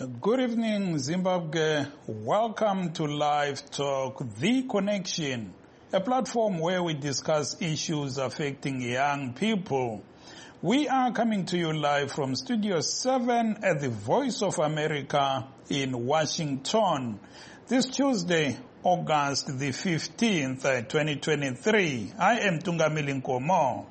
Good evening, Zimbabwe. Welcome to Live Talk, The Connection, a platform where we discuss issues affecting young people. We are coming to you live from Studio 7 at the Voice of America in Washington. This Tuesday, August the 15th, 2023. I am Tungamili Nkomo.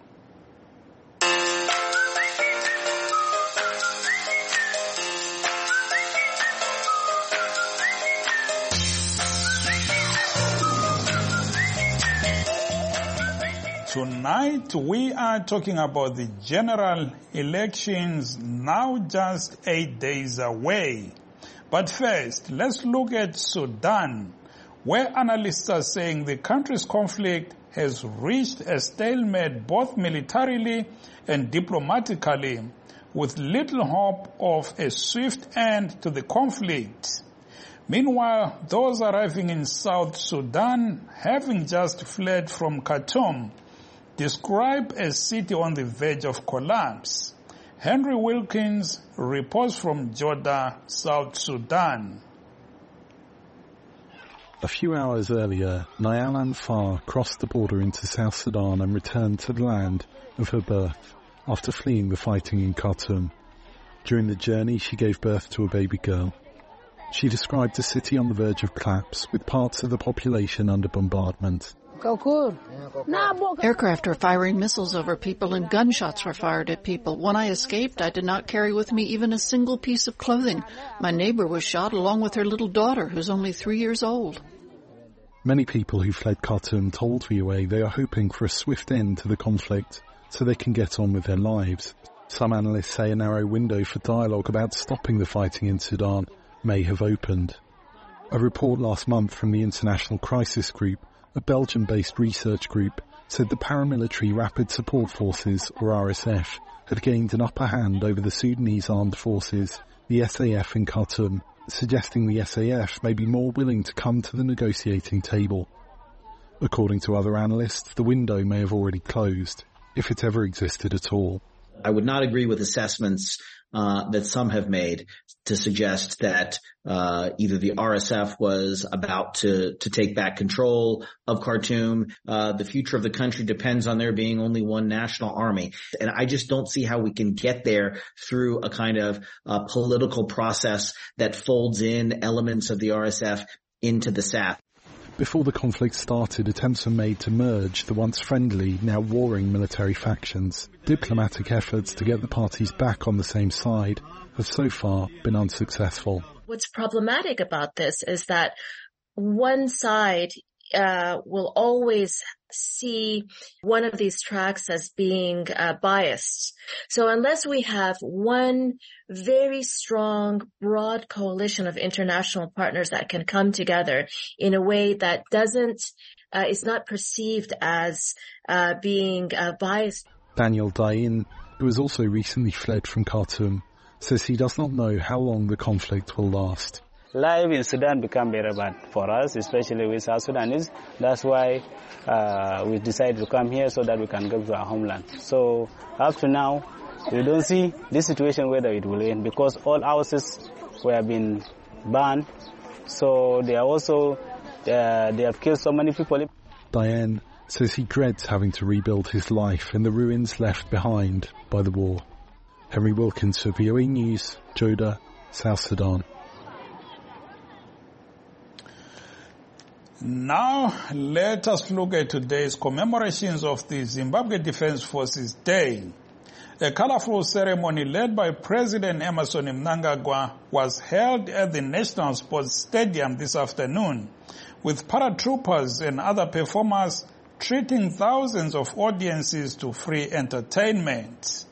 Tonight, we are talking about the general elections now just 8 days away. But first, let's look at Sudan, where analysts are saying the country's conflict has reached a stalemate both militarily and diplomatically, with little hope of a swift end to the conflict. Meanwhile, those arriving in South Sudan, having just fled from Khartoum, describe a city on the verge of collapse. Henry Wilkins reports from Joda, South Sudan. A few hours earlier, Niall Anfar crossed the border into South Sudan and returned to the land of her birth after fleeing the fighting in Khartoum. During the journey, she gave birth to a baby girl. She described the city on the verge of collapse, with parts of the population under bombardment. Aircraft were firing missiles over people and gunshots were fired at people. When I escaped, I did not carry with me even a single piece of clothing. My neighbor was shot along with her little daughter, who's only 3 years old. Many people who fled Khartoum told VOA they are hoping for a swift end to the conflict so they can get on with their lives. Some analysts say a narrow window for dialogue about stopping the fighting in Sudan may have opened. A report last month from the International Crisis Group, a Belgium-based research group, said the paramilitary Rapid Support Forces, or RSF, had gained an upper hand over the Sudanese armed forces, the SAF in Khartoum, suggesting the SAF may be more willing to come to the negotiating table. According to other analysts, the window may have already closed, if it ever existed at all. I would not agree with assessments that some have made to suggest that either the RSF was about to take back control of Khartoum. The future of the country depends on there being only one national army. And I just don't see how we can get there through a kind of political process that folds in elements of the RSF into the SAF. Before the conflict started, attempts were made to merge the once friendly, now warring military factions. Diplomatic efforts to get the parties back on the same side have so far been unsuccessful. What's problematic about this is that one side will always see one of these tracks as being biased. So unless we have one very strong, broad coalition of international partners that can come together in a way that is not perceived as being biased. Daniel Dain, who has also recently fled from Khartoum, says he does not know how long the conflict will last. Life in Sudan become very bad for us, especially with South Sudanese. That's why we decided to come here so that we can go to our homeland. So up to now, we don't see this situation whether it will end because all houses were being burned. So they have killed so many people. Diane says he dreads having to rebuild his life in the ruins left behind by the war. Henry Wilkins for VOA News, Joda, South Sudan. Now, let us look at today's commemorations of the Zimbabwe Defense Forces Day. A colorful ceremony led by President Emmerson Mnangagwa was held at the National Sports Stadium this afternoon, with paratroopers and other performers treating thousands of audiences to free entertainment.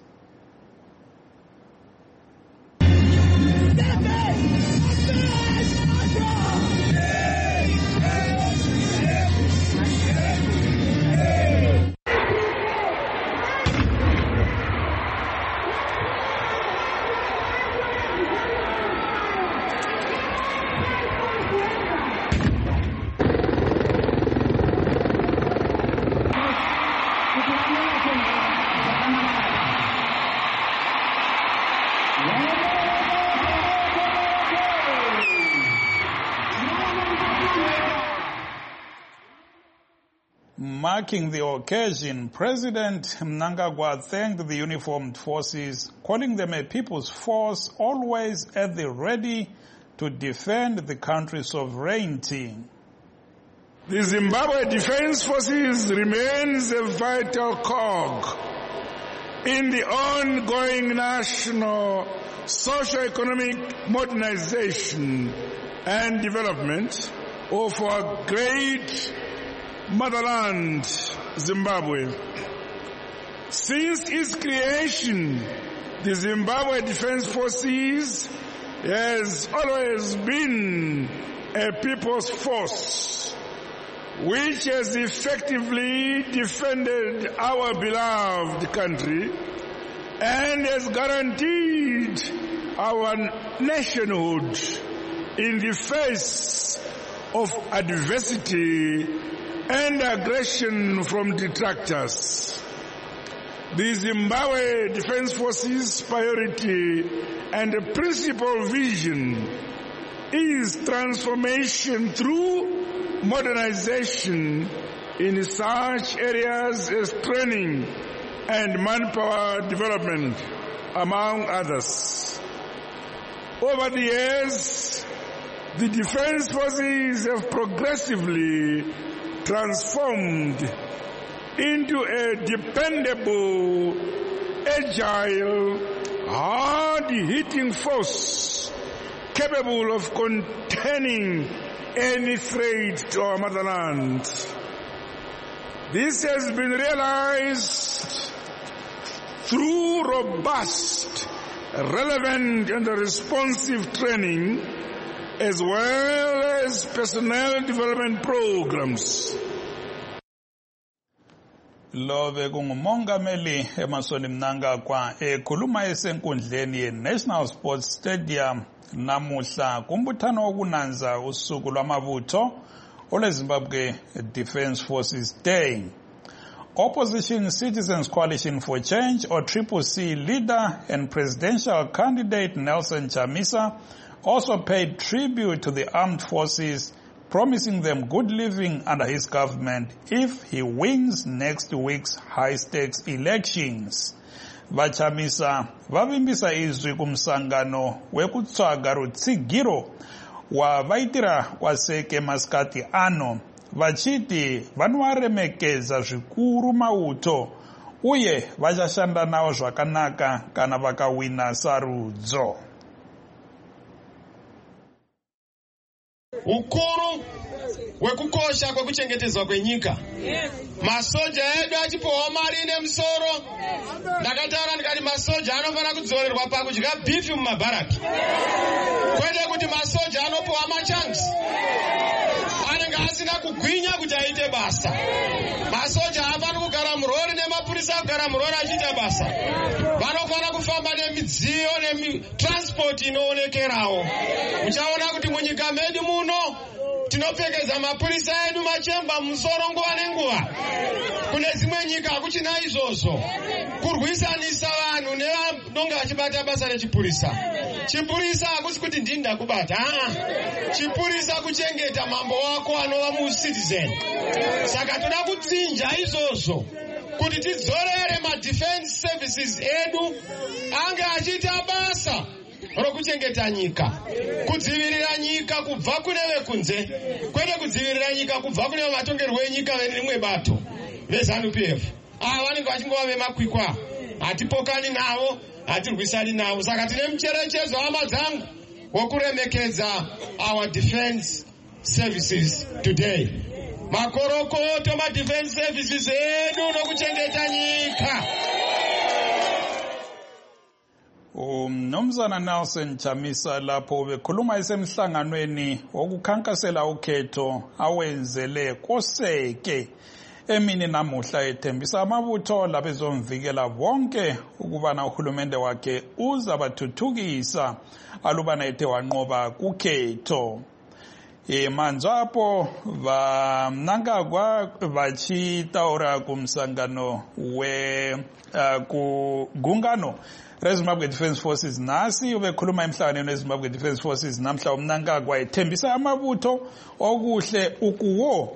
Marking the occasion, President Mnangagwa thanked the uniformed forces, calling them a people's force always at the ready to defend the country's sovereignty. The Zimbabwe Defense Forces remains a vital cog in the ongoing national socio-economic modernization and development of our great motherland, Zimbabwe. Since its creation, the Zimbabwe Defense Forces has always been a people's force, which has effectively defended our beloved country and has guaranteed our nationhood in the face of adversity and aggression from detractors. The Zimbabwe Defense Forces' priority and principal vision is transformation through modernization in such areas as training and manpower development, among others. Over the years, the Defense Forces have progressively transformed into a dependable, agile, hard-hitting force capable of containing any threat to our motherland. This has been realized through robust, relevant and responsive training as well as personnel development programs. Love kungumongameli Emmerson Mnangagwa ekhuluma esenkundleni ye-National Sports Stadium namuhla kumbuthano wokunanza usuku lwamabutho olweZimbabwe Defense Forces Day. Opposition Citizens Coalition for Change, or CCC leader and presidential candidate Nelson Chamisa also paid tribute to the armed forces, promising them good living under his government if he wins next week's high-stakes elections. Vachamisa vavimbisa izwi kumsangano wekutsvaga rutsigiro wavaitira kwaseke masikati ano, vachiti vanovaremekeza zvikuru mauto uye vachashanda navo zvakanaka kana vakawina sarudzo. Ukuru wekukosha kwekuchengetedzwa kwenyika. Masoja edu achipowa mari nemusoro. Ndakataura ndikati masoja anofana kudzorerwa pakudya beef mumabharaki. Kwete kuti masoja anopowa machanks. Anenge asina kugwinya kuti aite basa. Masoja hafani kugara murori nemapurisa kugara murori achiita basa. Vanofana kufamba nemidziyo netransport inoonekerawo. Muchaona kuti munyika medu muno tinopfekeza mapurisa edu machemba musoro nguva nenguva. Kune dzimwe nyika hakuchina izvozvo. Kurwisanisa vanhu nevanonga vachibata basa rechipurisa. Chipurisa hakusi kuti ndini ndakubata. Chipurisa kuchengeta mambo wako anova mu-citizen. Saka toda kutsinja izvozvo kuti tidzorere ma-defense services edu ange achiita basa rokuchengeta nyika, kudzivirira nyika kubva kune vekunze, kwete kudzivirira nyika kubva kune vatongerwe wenyika verimwe bato veZANU-PF. Ava vanenge vachingova vemakwikwa, hatipokani navo, hatirwisani navo. Saka tine mucherechedzo hama dzangu wokuremekedza our defense services today. Makorokoto ma-defense services edu nokuchengeta nyika. Mnumzana Nelson Chamisa lapho bekhuluma esemhlanganweni wokukhankasela ukhetho awenzele koseke emini namuhla ethembisa amabutho labezomvikela bonke ukubana uhulumende wakhe uzabathuthukisa alubana ethe wanqoba kukhetho. manzwapo vaMnangagwa vachitaura kumsangano kugungano reZimbabwe Defence Forces nhasi ubekhuluma emhlanganweni weZimbabwe Defence Forces namhla uMnangagwa ethembisa amabutho okuhle ukuwo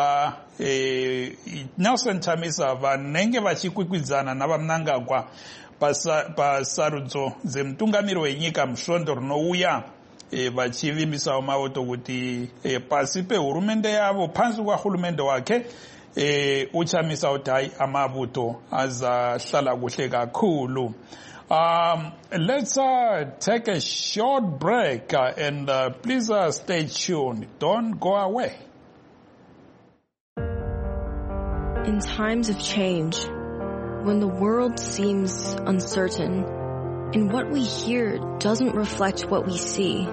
Nelson Chamisa vanenge vachikwikwidza navaMnangagwa pasarudzo dzemtungamiri wenyika musvondo rinouya vachivimbisawo mavoto kuti pasi pehurumende yavo pansi kwahurumende wake uChamisa kuti hayi amavuto azahlala kuhle kakhulu. Let's take a short break and please stay tuned. Don't go away. In times of change, when the world seems uncertain and what we hear doesn't reflect what we see,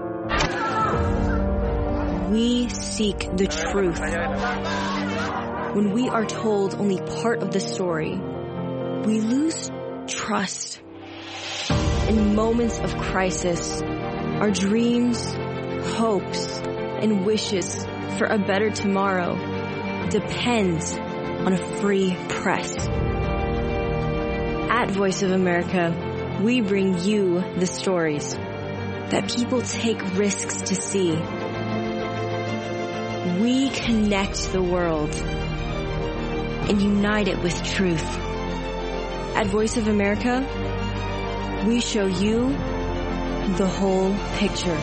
we seek the truth. When we are told only part of the story, we lose trust. In moments of crisis, our dreams, hopes, and wishes for a better tomorrow depends on a free press. At Voice of America, we bring you the stories that people take risks to see. We connect the world and unite it with truth. At Voice of America, we show you the whole picture.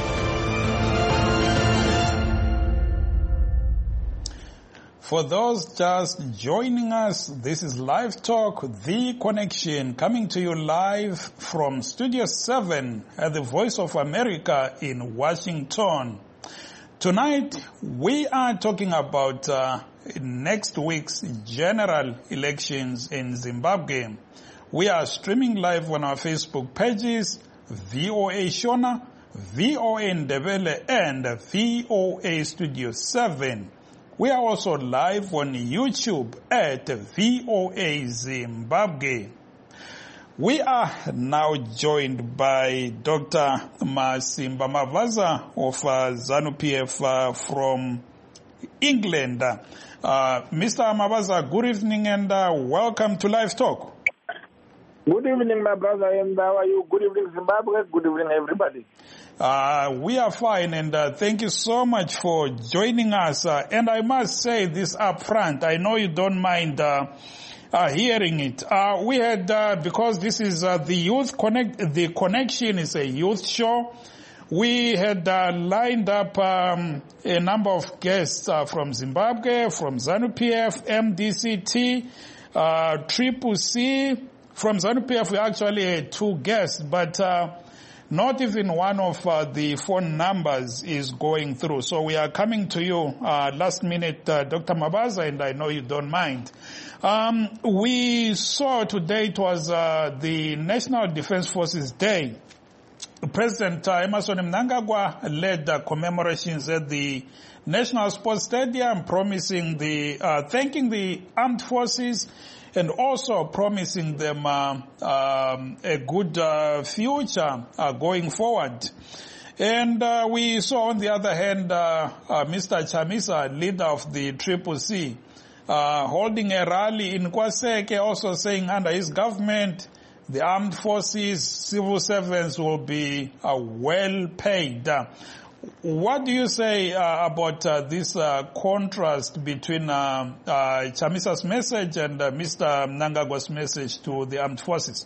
For those just joining us, this is Live Talk, The Connection, coming to you live from Studio 7 at the Voice of America in Washington. Tonight, we are talking about next week's general elections in Zimbabwe. We are streaming live on our Facebook pages, VOA Shona, VOA Ndebele, and VOA Studio 7. We are also live on YouTube at VOA Zimbabwe. We are now joined by Dr. Masimba Mavaza of ZANU-PF from England. Mr. Mavaza, good evening and welcome to Live Talk. Good evening, my brother, and how are you? Good evening, Zimbabwe. Good evening, everybody. We are fine, and thank you so much for joining us. And I must say this up front. I know you don't mind hearing it. We had, because this is the Youth Connect, the Connection is a youth show. We had lined up a number of guests from Zimbabwe, from ZANU-PF, MDCT, Triple C. From ZANU-PF, we actually had 2 guests, but not even one of the phone numbers is going through. So we are coming to you last minute, Dr. Mavaza, and I know you don't mind. We saw today it was the National Defence Forces Day. President Emmerson Mnangagwa led commemorations at the National Sports Stadium, promising thanking the armed forces and also promising them a good future going forward. And we saw on the other hand Mr. Chamisa, leader of the Triple C, holding a rally in Kwaseke, also saying under his government the armed forces, civil servants will be well paid. What do you say about this contrast between Chamisa's message and Mr. Mnangagwa's message to the armed forces?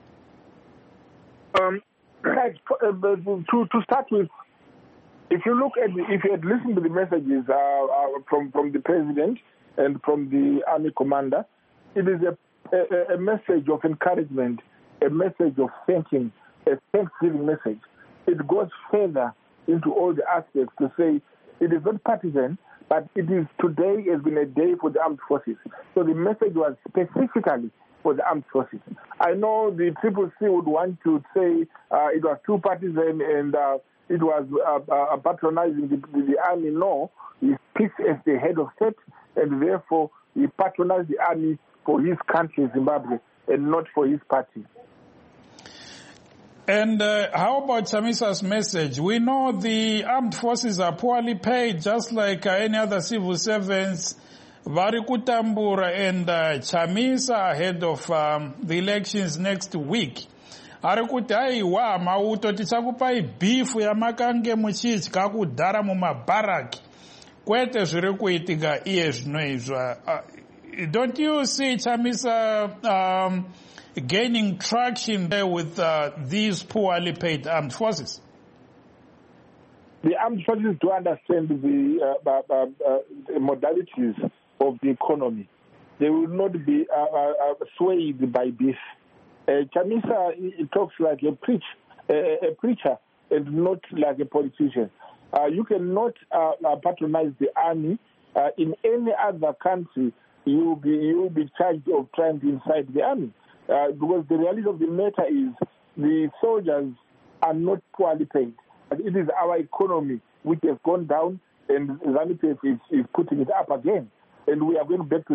Right. To start with, if you had listened to the messages from the president and from the army commander, it is a message of encouragement, a message of thanking, a thanksgiving message. It goes further into all the aspects to say it is not partisan, but it is today has been a day for the armed forces. So the message was specifically for the armed forces. I know the Triple C would want to say it was too partisan and it was patronizing the army. No, he speaks as the head of state, and therefore he patronized the army for his country, Zimbabwe, and not for his party. And how about Chamisa's message? We know the armed forces are poorly paid, just like any other civil servants. Vari kutambura, and Chamisa ahead of the elections next week. Ari kuti aiwa mauto tichakupai beef yamakange muchidya kudhara mumabharaki. Kwete zviri kuitika iye zvinoizva. Don't you see Chamisa gaining traction there with these poorly paid armed forces? The armed forces do understand the modalities of the economy. They will not be swayed by this. Chamisa talks like a preacher and not like a politician. You cannot patronize the army. In any other country, you will be charged of trying to incite the army. Because the reality of the matter is the soldiers are not poorly paid. It is our economy which has gone down, and ZANU-PF is putting it up again. And we are going back to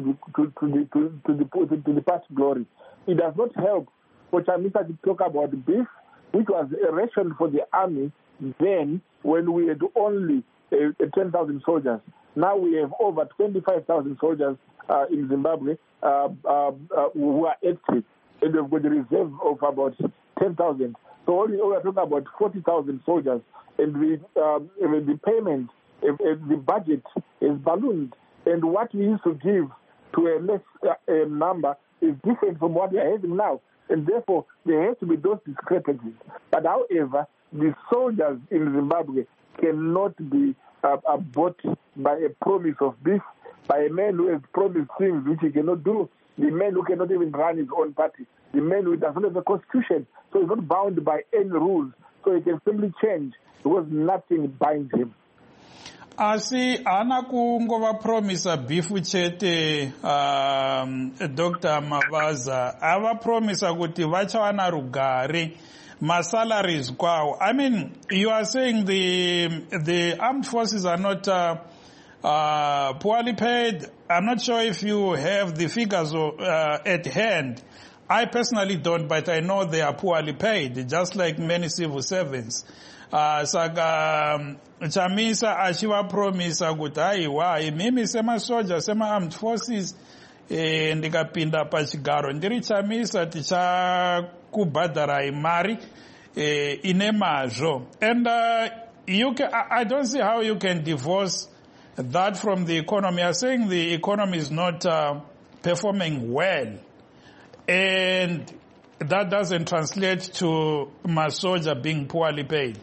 the past glory. It does not help for Chamisa to talk about beef, which was a ration for the army then when we had only 10,000 soldiers. Now we have over 25,000 soldiers in Zimbabwe who are active, and we've got a reserve of about 10,000. So we are talking about 40,000 soldiers, and the payment, the budget is ballooned. And what we used to give to a less number is different from what we are having now. And therefore, there has to be those discrepancies. But however, the soldiers in Zimbabwe cannot be bought by a promise of beef, by a man who has promised things which he cannot do, the man who cannot even run his own party, the man who does not have a constitution, so he's not bound by any rules, so he can simply change because nothing binds him. Asi ana kungova promisa bifu chete Dr. Mavaza ava promisa kuti vachawana rugare masalaries kwawo. I mean, you are saying the armed forces are not poorly paid. I'm not sure if you have the figures at hand. I personally don't, but I know they are poorly paid, just like many civil servants. Saka Chamisa achiva promisa kuti aiwa imimi sema soldier sema armed forces ndikapinda pachigaro ndiri Chamisa tichakubhadharai mari ine mazvo. And I don't see how you can divorce that from the economy. You're saying the economy is not performing well, and that doesn't translate to Masoja being poorly paid.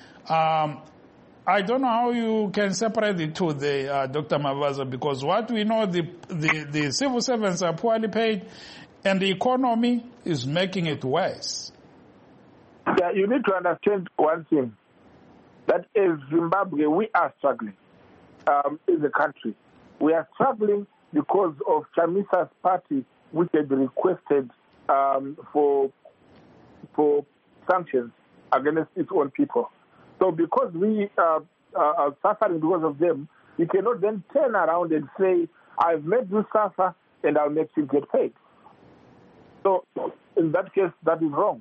I don't know how you can separate the two there, Dr. Mavaza, because what we know, the civil servants are poorly paid, and the economy is making it worse. Yeah, you need to understand one thing, that as Zimbabwe, we are struggling as a country. We are struggling because of Chamisa's party, which had requested for sanctions against its own people. So because we are suffering because of them, you cannot then turn around and say, I've made you suffer and I'll make you get paid. So in that case, that is wrong.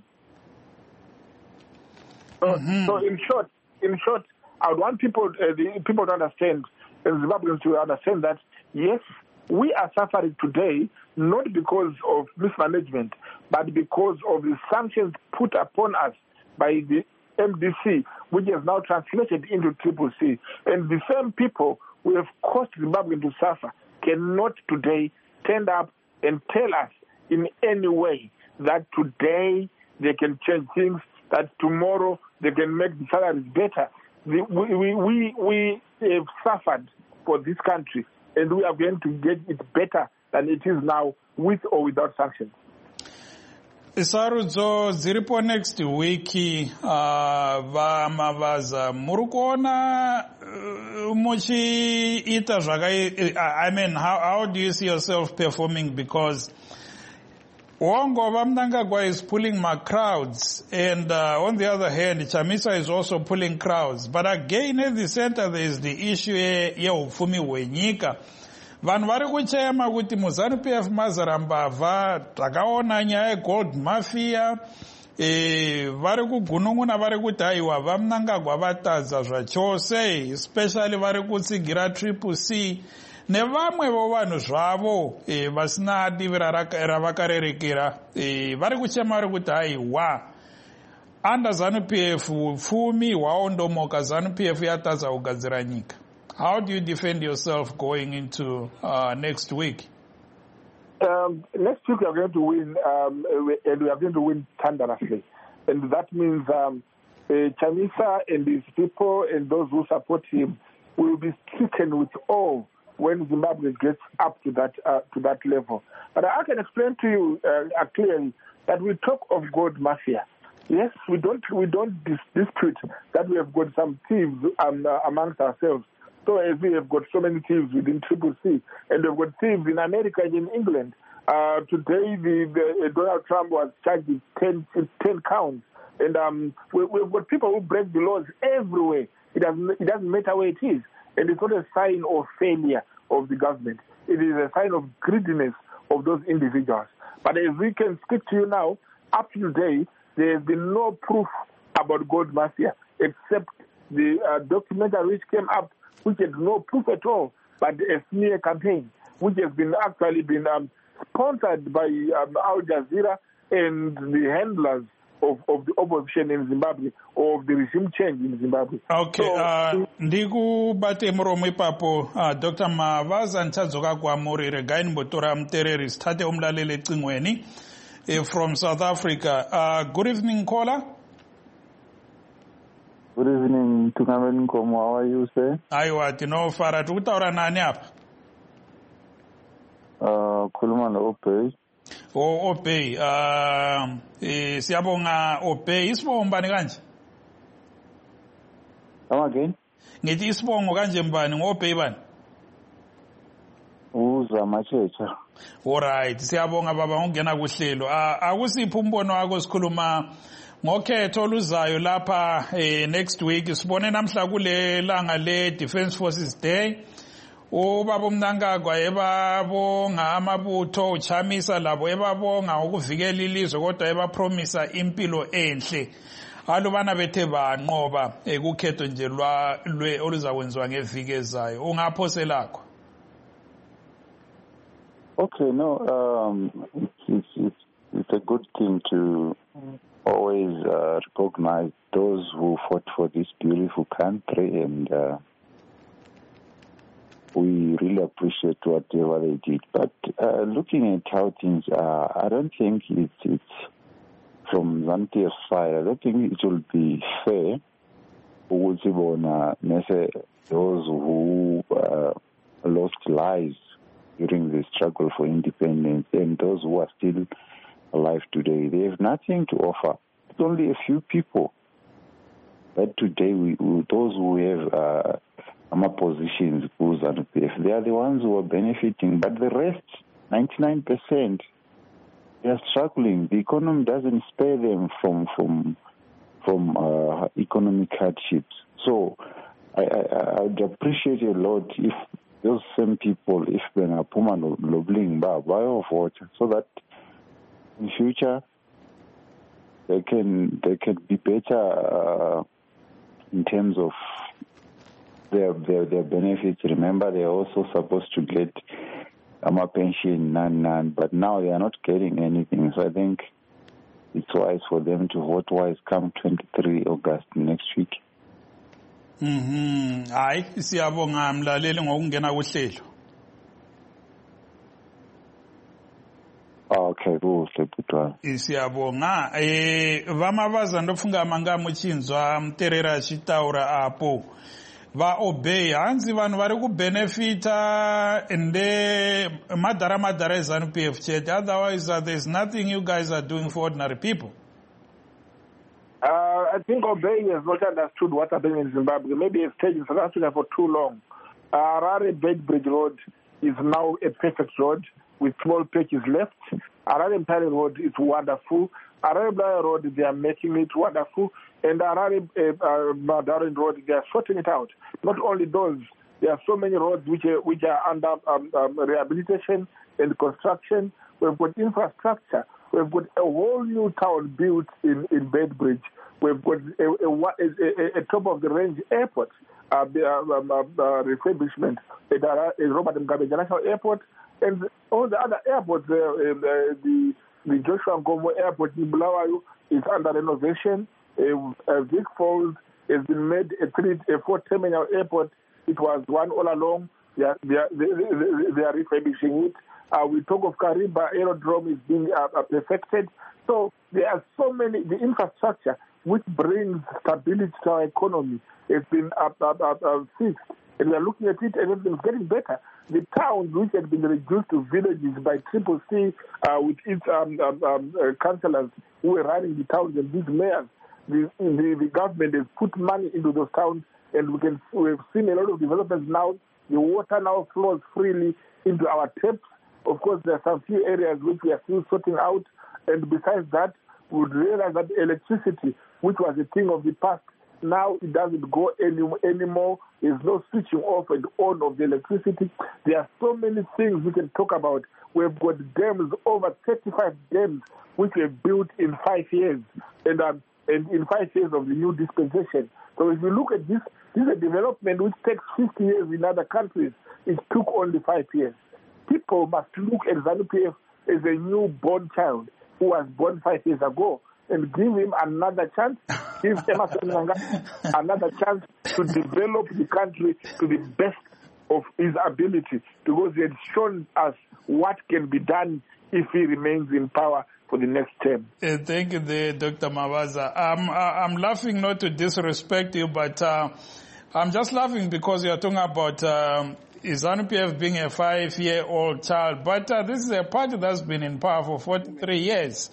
So in short, I would want people to understand, and Zimbabweans to understand that, yes, we are suffering today not because of mismanagement, but because of the sanctions put upon us by the MDC, which has now translated into CCC. And the same people who have caused Zimbabwe to suffer cannot today stand up and tell us in any way that today they can change things, that tomorrow they can make the salaries better. We have suffered for this country, and we are going to get it better than it is now, with or without sanctions. Sarudzo ziripo next week vaMavaza muri kuona muchiita zvakai. I mean, how do you see yourself performing? Because Wongova Mnangagwa is pulling my crowds, and on the other hand, Chamisa is also pulling crowds. But again, at the center, there is the issue yeupfumi hwenyika. Vanhu vari kuchema kuti muZANU-PF mazarambavha, takaona nyaya yegold mafia, vari kugunun'una vari kuti haiwa vamunangagwa vatadza zvachose, especially vari kutsigira triple C nevamwevo vanhu zvavo vasina divi ravakarerekera vari kuchema vari kuti haiwa under ZANU-PF pfumi hwaondomoka, ZANU-PF yatadza kugadzira nyika. How do you defend yourself going into next week? Next week we are going to win, and we are going to win thunderously. And that means Chamisa and his people and those who support him will be stricken with awe when Zimbabwe gets up to that level. But I can explain to you clearly that we talk of gold mafia. Yes, we don't dispute that we have got some thieves amongst ourselves. So as we have got so many thieves within Triple C, and we've got thieves in America and in England. Today, Donald Trump was charged with 10 counts, and we've got people who break the laws everywhere. It doesn't matter where it is, and it's not a sign of failure of the government. It is a sign of greediness of those individuals. But as we can speak to you now, up to today, there has been no proof about gold mafia except the documentary which came up, which had no proof at all, but a smear campaign, which has been sponsored by Al Jazeera and the handlers of the opposition in Zimbabwe, or of the regime change in Zimbabwe. Okay, ndikubate muromo ipapo Dr. Mavaza Ntadzoka kwamuri regai nimbotora mutereri sithathe umlaleli ecingweni from South Africa. Good evening, caller. Good evening, Tungamen Nkomo. How are you, sir? Aiwa, tinofara. Tikutaura nani apa? Khuluma no-Obey. Obey. Siyabonga Obey. Isibongo mbani kanje? Come again? Ngithi isibongo kanje mbani ngo-Obey bani? Uzamachecha. Alright, siyabonga baba ngokungena kuhlelo. Akusiphi umbono wakho sikhuluma ngokhetho oluzayo lapha next week. Sibone namhla kule langa le Defence Forces Day. Ubaba uMnangagwa ebabonga amabutho uChamisa labo ebabonga ukuvikela ilizwe kodwa ebapromisa impilo enhle. Alubana bethe banqoba ekukhetho nje lwe oluzakwenziwa ngeviki ezayo. Ungaphoselakho? Okay, no, it's a good thing to always recognize those who fought for this beautiful country, and we really appreciate whatever they did. But looking at how things are, I don't think it's from ZANU-PF's side. I don't think it will be fair those who lost lives during the struggle for independence and those who are still alive today. They have nothing to offer. It's only a few people that today those who have positions, they are the ones who are benefiting, but the rest, 99%, they are struggling. The economy doesn't spare them from economic hardships. So I would appreciate a lot if those same people, if they are Puma Lobling buy of water, so that in future they can be better in terms of their benefits. Remember, they are also supposed to get a pension, none, but now they are not getting anything. So I think it's wise for them to vote wise come 23 August next week. Hayi siyabonga mlaleli ngokungena kuhlelo. Okay, kuhle butwana. Siyabonga vamavaza ndofunga manga muchinzwa muterera chitaura apo va obey hanzi vanhu vari kubenefita ende madhara ZANU-PF chete. Otherwise there's nothing you guys are doing for ordinary people. I think Obey has not understood what's happening in Zimbabwe. Maybe it's stayed in South Africa for too long. Harare Bedbridge Road is now a perfect road with small patches left. Harare Mpare Road is wonderful. Harare Blaya Road, they are making it wonderful. And Harare Madarin Road, they are sorting it out. Not only those, there are so many roads which are under rehabilitation and construction. We've got infrastructure. We've got a whole new town built in Bedbridge. We've got a top-of-the-range airport refurbishment at Robert Mugabe International Airport, and all the other airports, the Joshua Nkomo Airport in Bulawayo is under renovation. Vic Falls has been made a 4-terminal airport. It was one all along. They are refurbishing it. We talk of Kariba Aerodrome is being perfected. So there are so many. The infrastructure which brings stability to our economy has been fixed. And we are looking at it and it's getting better. The towns which had been reduced to villages by Triple C with its councillors who were running the towns and these mayors, the government has put money into those towns, and we've seen a lot of developments now. The water now flows freely into our taps. Of course, there are some few areas which we are still sorting out, and besides that, we would realize that electricity, which was a thing of the past, now it doesn't go anymore. There's no switching off and on of the electricity. There are so many things we can talk about. We've got dams, over 35 dams, which were built in 5 years, and in 5 years of the new dispensation. So if you look at this is a development which takes 50 years in other countries. It took only 5 years. People must look at ZANU-PF as a newborn child who was born 5 years ago and give him another chance, give Emmerson Mnangagwa another chance to develop the country to the best of his ability, because he had shown us what can be done if he remains in power for the next term. Thank you, Dr. Mabaza. I'm laughing not to disrespect you, but I'm just laughing because you're talking about ZANU-PF being a 5-year-old child, but this is a party that's been in power for 43 years.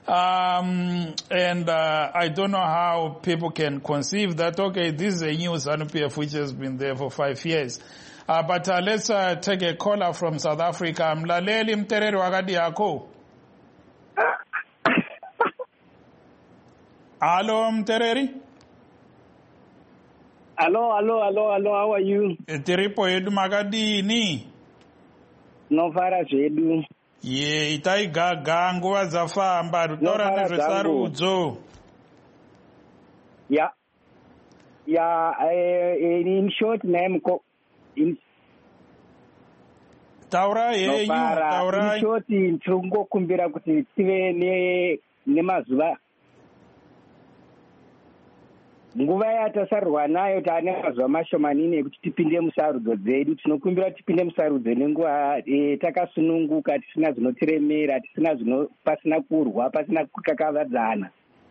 And I don't know how people can conceive that, okay, this is a new ZANU-PF which has been there for 5 years. But let's take a caller from South Africa. Mlaleli Mtereri wakati yako. Hello, Mtereri. Hello, how are you? Tiripo yedu makadini. Nofara zvedu. Ye, itaigaga nguva dzafamba rutaura nezvesarudzo. Yeah, in short name, taura yenyu, taura. In short, tingokumbira kuti tive nemazuva. Nguva yatasarwa nayo taane mazuva mashomanini ekuti tipinde musarudzo dzedu. Tinokumbira tipinde musarudzo nenguva takasununguka, tisina zvinotiremera, pasina kurwa, pasina kukakavadzana.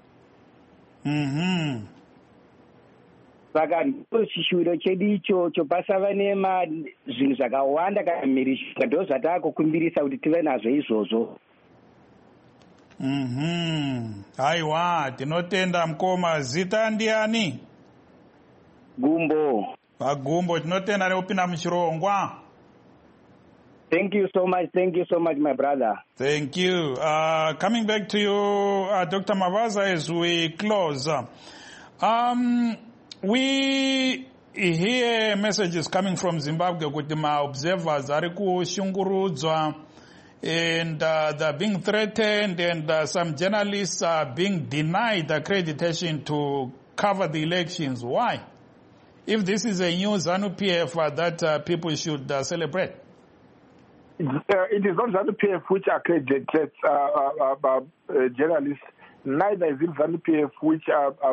Saka ndipo chishuwiro chedu ichocho, pasava zvinhu zvakawanda kana mhirizhonga, ndo zvataakukumbirisa kuti tive nazvo izvozvo. Aiwa, tinotenda mkoma. Zita ndiani? Gumbo. Pagumbo, tinotenda neupinda muchirongwa. Thank you so much, my brother. Thank you. Coming back to you, Dr. Mabaza, as we close. We hear messages coming from Zimbabwe kuti ma-observers ari kushungurudzwa, and they're being threatened, and some journalists are being denied accreditation to cover the elections. Why? If this is a new ZANU-PF that people should celebrate. It is not ZANU-PF which accredits journalists. Neither is it ZANU-PF which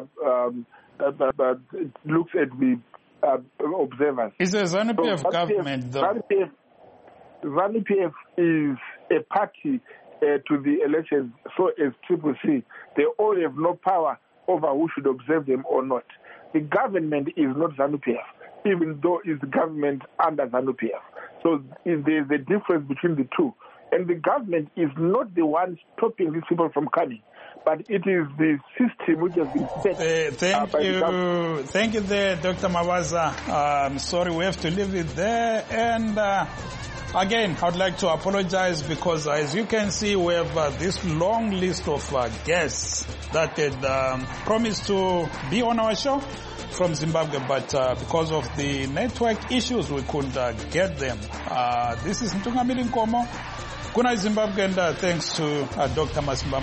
looks at the observers. It's a ZANU-PF government, though. ZANU-PF is a party to the elections, so is Triple C. They all have no power over who should observe them or not. The government is not ZANU-PF, even though it's the government under ZANU-PF. So there's a difference between the two. And the government is not the one stopping these people from coming, but it is the system which has been set. Thank you there, Dr. Mabaza. I'm sorry we have to leave it there. And again, I would like to apologize because, as you can see, we have this long list of guests that had promised to be on our show from Zimbabwe, but because of the network issues, we couldn't get them. This is Ntungamiri Nkomo. Good night, Zimbabwe, and thanks to Dr. Masimba